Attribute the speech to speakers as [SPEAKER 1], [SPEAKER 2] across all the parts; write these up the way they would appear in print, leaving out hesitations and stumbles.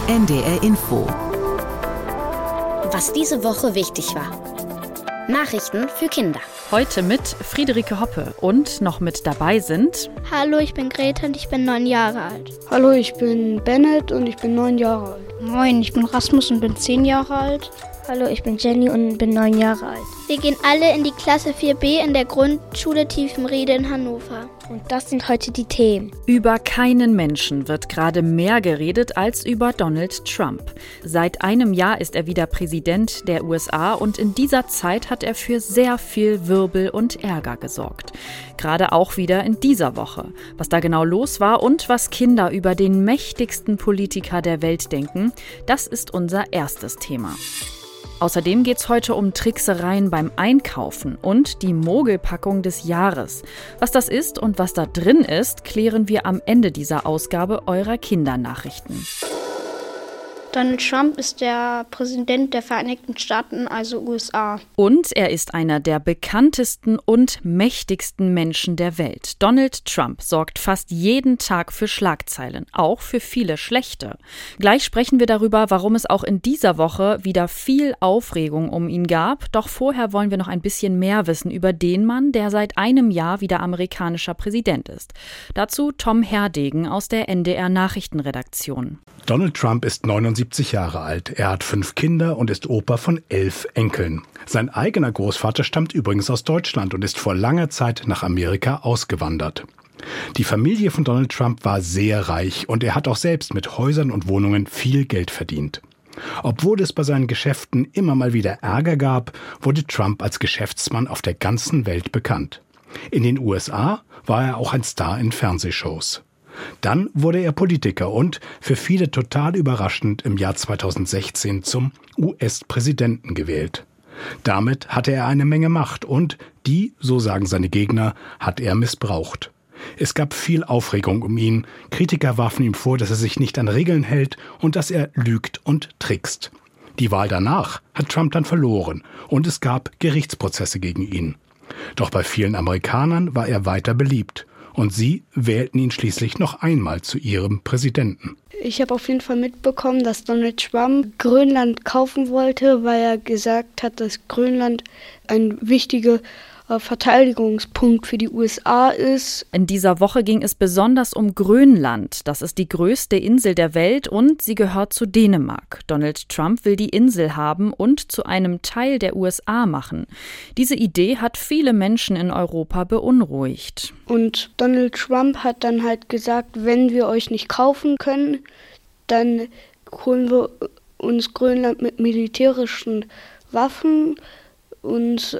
[SPEAKER 1] NDR Info.
[SPEAKER 2] Was diese Woche wichtig war. Nachrichten für Kinder.
[SPEAKER 3] Heute mit Friederike Hoppe und noch mit dabei sind...
[SPEAKER 4] Hallo, ich bin Greta und ich bin 9 Jahre alt.
[SPEAKER 5] Hallo, ich bin Bennett und ich bin 9 Jahre alt.
[SPEAKER 6] Moin, ich bin Rasmus und bin 10 Jahre alt.
[SPEAKER 7] Hallo, ich bin Jenny und bin 9 Jahre alt.
[SPEAKER 4] Wir gehen alle in die Klasse 4b in der Grundschule Tiefenriede in Hannover.
[SPEAKER 7] Und das sind heute die Themen.
[SPEAKER 3] Über keinen Menschen wird gerade mehr geredet als über Donald Trump. Seit einem Jahr ist er wieder Präsident der USA und in dieser Zeit hat er für sehr viel Wirbel und Ärger gesorgt. Gerade auch wieder in dieser Woche. Was da genau los war und was Kinder über den mächtigsten Politiker der Welt denken, das ist unser erstes Thema. Außerdem geht's heute um Tricksereien beim Einkaufen und die Mogelpackung des Jahres. Was das ist und was da drin ist, klären wir am Ende dieser Ausgabe eurer Kindernachrichten.
[SPEAKER 6] Donald Trump ist der Präsident der Vereinigten Staaten, also USA.
[SPEAKER 3] Und er ist einer der bekanntesten und mächtigsten Menschen der Welt. Donald Trump sorgt fast jeden Tag für Schlagzeilen, auch für viele schlechte. Gleich sprechen wir darüber, warum es auch in dieser Woche wieder viel Aufregung um ihn gab. Doch vorher wollen wir noch ein bisschen mehr wissen über den Mann, der seit einem Jahr wieder amerikanischer Präsident ist. Dazu Tom Herdegen aus der NDR Nachrichtenredaktion.
[SPEAKER 8] Donald Trump ist 79 Jahre alt. Er hat 5 Kinder und ist Opa von 11 Enkeln. Sein eigener Großvater stammt übrigens aus Deutschland und ist vor langer Zeit nach Amerika ausgewandert. Die Familie von Donald Trump war sehr reich und er hat auch selbst mit Häusern und Wohnungen viel Geld verdient. Obwohl es bei seinen Geschäften immer mal wieder Ärger gab, wurde Trump als Geschäftsmann auf der ganzen Welt bekannt. In den USA war er auch ein Star in Fernsehshows. Dann wurde er Politiker und, für viele total überraschend, im Jahr 2016 zum US-Präsidenten gewählt. Damit hatte er eine Menge Macht und die, so sagen seine Gegner, hat er missbraucht. Es gab viel Aufregung um ihn. Kritiker warfen ihm vor, dass er sich nicht an Regeln hält und dass er lügt und trickst. Die Wahl danach hat Trump dann verloren und es gab Gerichtsprozesse gegen ihn. Doch bei vielen Amerikanern war er weiter beliebt. Und sie wählten ihn schließlich noch einmal zu ihrem Präsidenten.
[SPEAKER 5] Ich habe auf jeden Fall mitbekommen, dass Donald Trump Grönland kaufen wollte, weil er gesagt hat, dass Grönland ein wichtiger Verteidigungspunkt für die USA ist.
[SPEAKER 3] In dieser Woche ging es besonders um Grönland. Das ist die größte Insel der Welt und sie gehört zu Dänemark. Donald Trump will die Insel haben und zu einem Teil der USA machen. Diese Idee hat viele Menschen in Europa beunruhigt.
[SPEAKER 5] Und Donald Trump hat dann halt gesagt, wenn wir euch nicht kaufen können, dann holen wir uns Grönland mit militärischen Waffen. Und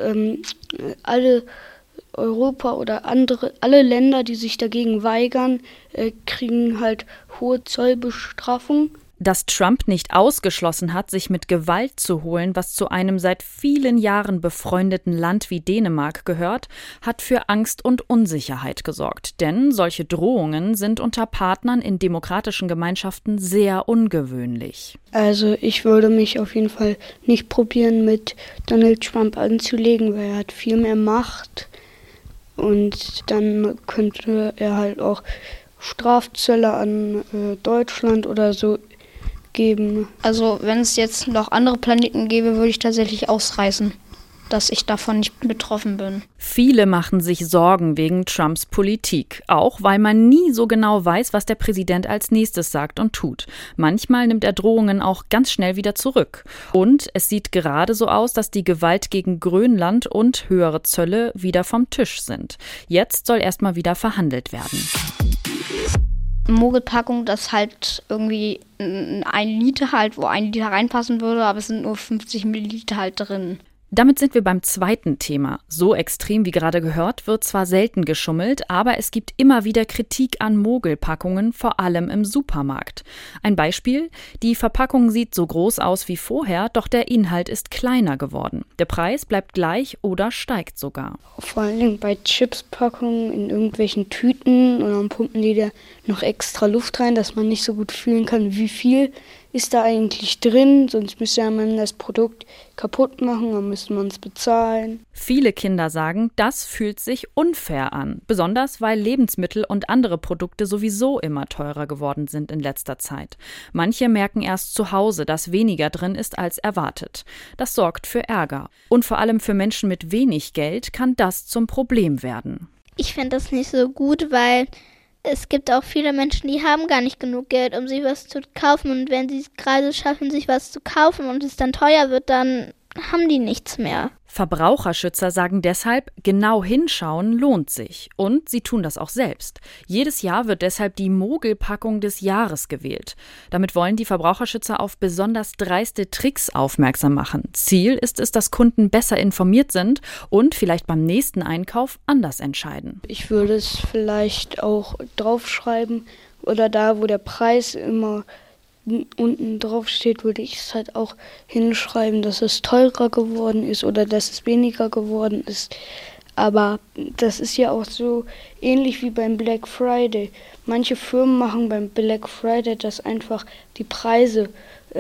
[SPEAKER 5] alle Europa oder alle Länder, die sich dagegen weigern, kriegen halt hohe Zollbestrafung.
[SPEAKER 3] Dass Trump nicht ausgeschlossen hat, sich mit Gewalt zu holen, was zu einem seit vielen Jahren befreundeten Land wie Dänemark gehört, hat für Angst und Unsicherheit gesorgt. Denn solche Drohungen sind unter Partnern in demokratischen Gemeinschaften sehr ungewöhnlich.
[SPEAKER 5] Also ich würde mich auf jeden Fall nicht probieren, mit Donald Trump anzulegen, weil er hat viel mehr Macht. Und dann könnte er halt auch Strafzölle an Deutschland oder so geben.
[SPEAKER 6] Also wenn es jetzt noch andere Planeten gäbe, würde ich tatsächlich ausreißen, dass ich davon nicht betroffen bin.
[SPEAKER 3] Viele machen sich Sorgen wegen Trumps Politik, auch weil man nie so genau weiß, was der Präsident als nächstes sagt und tut. Manchmal nimmt er Drohungen auch ganz schnell wieder zurück. Und es sieht gerade so aus, dass die Gewalt gegen Grönland und höhere Zölle wieder vom Tisch sind. Jetzt soll erstmal wieder verhandelt werden.
[SPEAKER 6] Mogelpackung, das halt irgendwie 1 Liter halt, wo 1 Liter reinpassen würde, aber es sind nur 50 Milliliter halt drin.
[SPEAKER 3] Damit sind wir beim zweiten Thema. So extrem wie gerade gehört, wird zwar selten geschummelt, aber es gibt immer wieder Kritik an Mogelpackungen, vor allem im Supermarkt. Ein Beispiel: Die Verpackung sieht so groß aus wie vorher, doch der Inhalt ist kleiner geworden. Der Preis bleibt gleich oder steigt sogar.
[SPEAKER 5] Vor allem bei Chipspackungen in irgendwelchen Tüten und dann pumpen die da noch extra Luft rein, dass man nicht so gut fühlen kann, wie viel ist da eigentlich drin? Sonst müsste man das Produkt kaputt machen, dann müsste man es bezahlen.
[SPEAKER 3] Viele Kinder sagen, das fühlt sich unfair an. Besonders, weil Lebensmittel und andere Produkte sowieso immer teurer geworden sind in letzter Zeit. Manche merken erst zu Hause, dass weniger drin ist als erwartet. Das sorgt für Ärger. Und vor allem für Menschen mit wenig Geld kann das zum Problem werden.
[SPEAKER 4] Ich finde das nicht so gut, weil es gibt auch viele Menschen, die haben gar nicht genug Geld, um sich was zu kaufen. Und wenn sie es gerade schaffen, sich was zu kaufen und es dann teuer wird, dann haben die nichts mehr.
[SPEAKER 3] Verbraucherschützer sagen deshalb, genau hinschauen lohnt sich. Und sie tun das auch selbst. Jedes Jahr wird deshalb die Mogelpackung des Jahres gewählt. Damit wollen die Verbraucherschützer auf besonders dreiste Tricks aufmerksam machen. Ziel ist es, dass Kunden besser informiert sind und vielleicht beim nächsten Einkauf anders entscheiden.
[SPEAKER 5] Ich würde es vielleicht auch draufschreiben oder da, wo der Preis immer unten drauf steht, würde ich es halt auch hinschreiben, dass es teurer geworden ist oder dass es weniger geworden ist. Aber das ist ja auch so ähnlich wie beim Black Friday. Manche Firmen machen beim Black Friday das einfach die Preise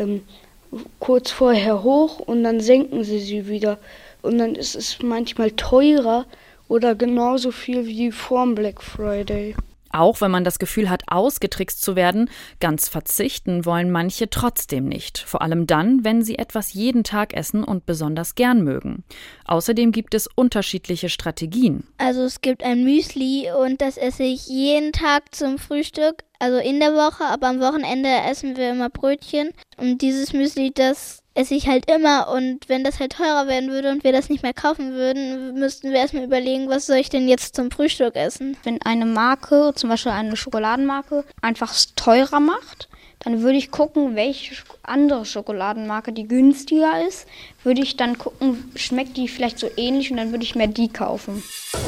[SPEAKER 5] kurz vorher hoch und dann senken sie wieder. Und dann ist es manchmal teurer oder genauso viel wie vor dem Black Friday.
[SPEAKER 3] Auch wenn man das Gefühl hat, ausgetrickst zu werden, ganz verzichten wollen manche trotzdem nicht. Vor allem dann, wenn sie etwas jeden Tag essen und besonders gern mögen. Außerdem gibt es unterschiedliche Strategien.
[SPEAKER 4] Also es gibt ein Müsli und das esse ich jeden Tag zum Frühstück, also in der Woche, aber am Wochenende essen wir immer Brötchen. Und dieses Müsli, das esse ich halt immer, und wenn das halt teurer werden würde und wir das nicht mehr kaufen würden, müssten wir erstmal überlegen, was soll ich denn jetzt zum Frühstück essen?
[SPEAKER 6] Wenn eine Marke, zum Beispiel eine Schokoladenmarke, einfach teurer macht, dann würde ich gucken, welche andere Schokoladenmarke, die günstiger ist, würde ich dann gucken, schmeckt die vielleicht so ähnlich, und dann würde ich mehr die kaufen.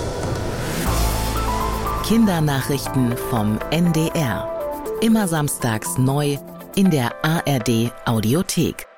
[SPEAKER 1] Kindernachrichten vom NDR. Immer samstags neu in der ARD Audiothek.